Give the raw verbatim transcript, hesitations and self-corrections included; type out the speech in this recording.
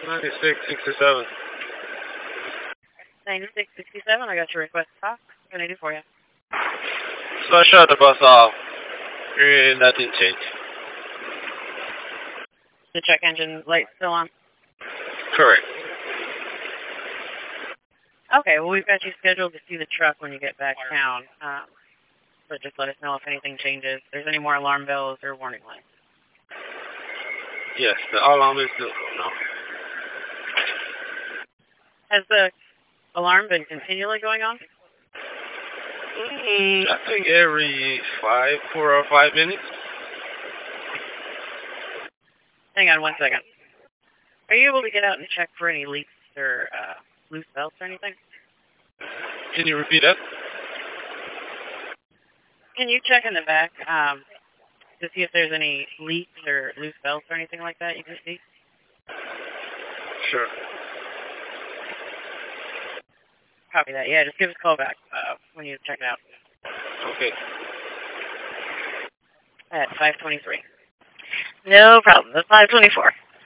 ninety-six sixty-seven. ninety-six sixty-seven, I got your request to talk. What can I do for you? So I shut the bus off, and that didn't change. The check engine light still on? Correct. Okay, well, we've got you scheduled to see the truck when you get back down. Um, so just let us know if anything changes. If there's any more alarm bells or warning lights. Yes, the alarm is still no. Has the alarm been continually going on? Mm, I think every five, four or five minutes. Hang on one second. Are you able to get out and check for any leaks or uh, loose belts or anything? Can you repeat that? Can you check in the back um, to see if there's any leaks or loose belts or anything like that you can see? Sure. Copy that. Yeah, just give us a call back uh, when you check it out. Okay. At five twenty-three. No problem. That's five twenty-four.